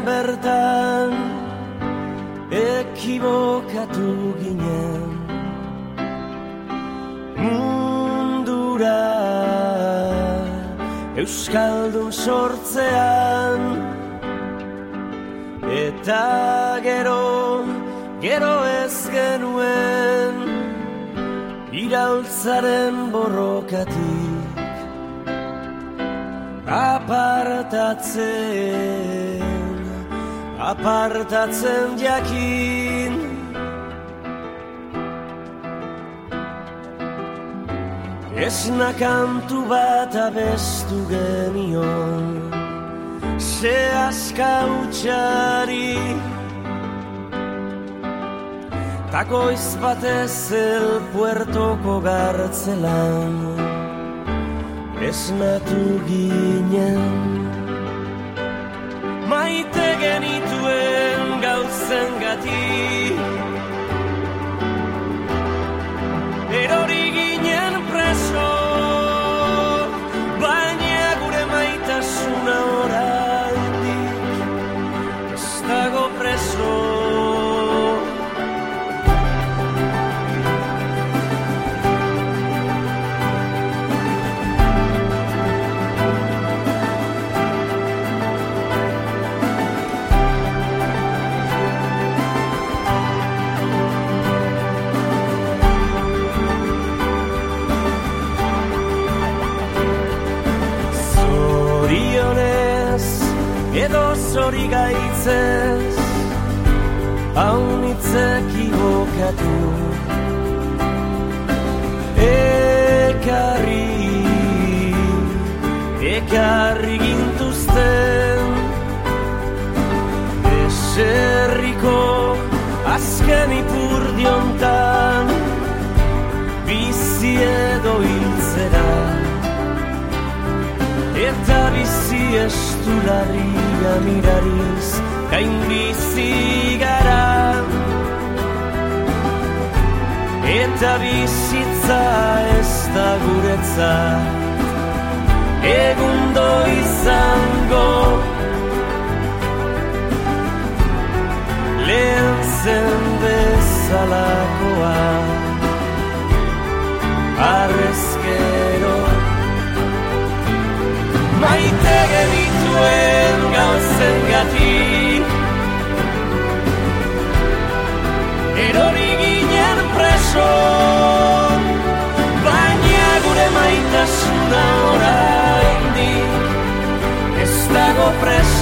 bertan ekibokatu ginen mundura euskaldun sortzean eta gero ez genuen iraultzaren borrokatik apartatzen jakin esna kantu bat abestu genion se aska utxari takoiz batez el puertoko gartzelan esnatu ginen maite genituen gauzengatik erori ginen preso baina gure maitasuna oraindik ez dago preso edo zori gaitzez haunitz ekibokatu ekarri gintuzten eserriko azken ipurdiontan bizi edo hiltzera eta bizi estularria mirariz gain bizi gara eta bizitza ez da guretzat egundo izango lehen zen bezalakoa arrezkero maite genituen gauzengatik erori ginen preso baina gure maitasuna oraindik ez dago preso